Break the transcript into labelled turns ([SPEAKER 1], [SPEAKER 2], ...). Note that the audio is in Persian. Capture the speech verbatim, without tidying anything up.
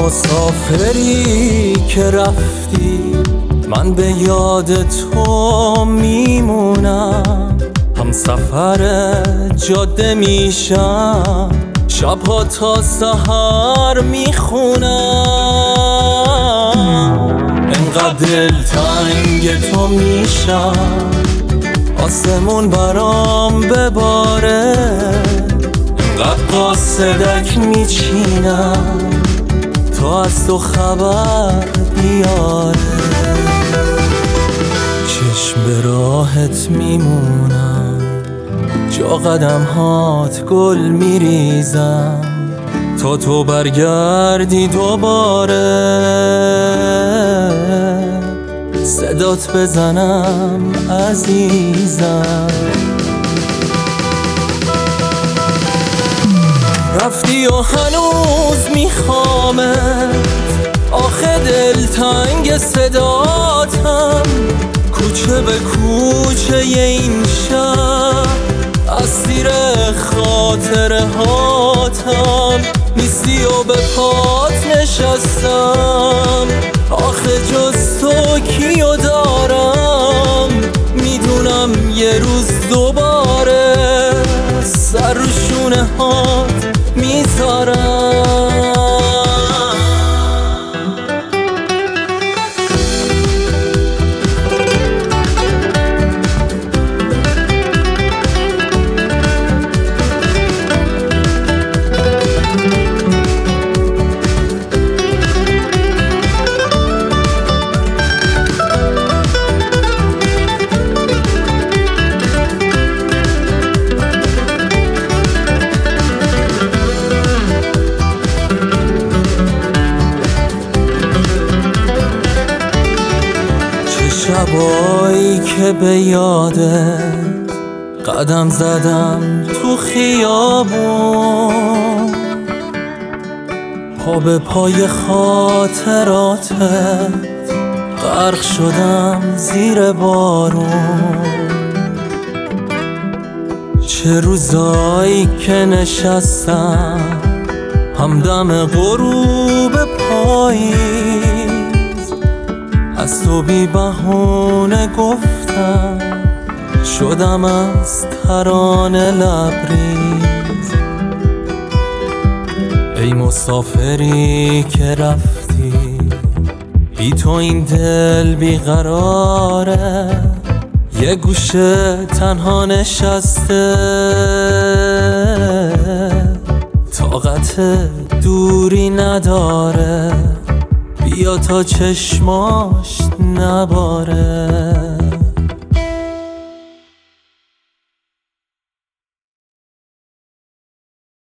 [SPEAKER 1] مسافری که رفتی، من به یاد تو میمونم. هم سفر جاده میشم، شبها تا سحر میخونم. انقدر دلتنگ تو میشم، آسمون برام بباره. انقدر قاصدک میچینم تا از تو خبر بیاره. چشم به راحت میمونم، جا قدم هات گل میریزم تا تو برگردی دوباره. صدات بزنم عزیزم. رفتی و هنوز میخوامت، آخه دلتنگ صداتم. کوچه به کوچه این شهر، اسیر خاطره هاتم. نیستی و به پات نشستم، آخه جز تو کیو دارم. میدونم یه روز دوباره سر رو شونه هات میذارم. شبایی که به یادت قدم زدم تو خیابون، پا به پای خاطراتت غرق شدم زیر بارون. چه روزایی که نشستم همدم غروب پاییز، از تو بی بهونه گفتم شدم از ترانه لبریز. ای مسافری که رفتی، بی تو این دل بیقراره. یه گوشه تنها نشسته، طاقت دوری نداره. بیا تا چشماش نباره.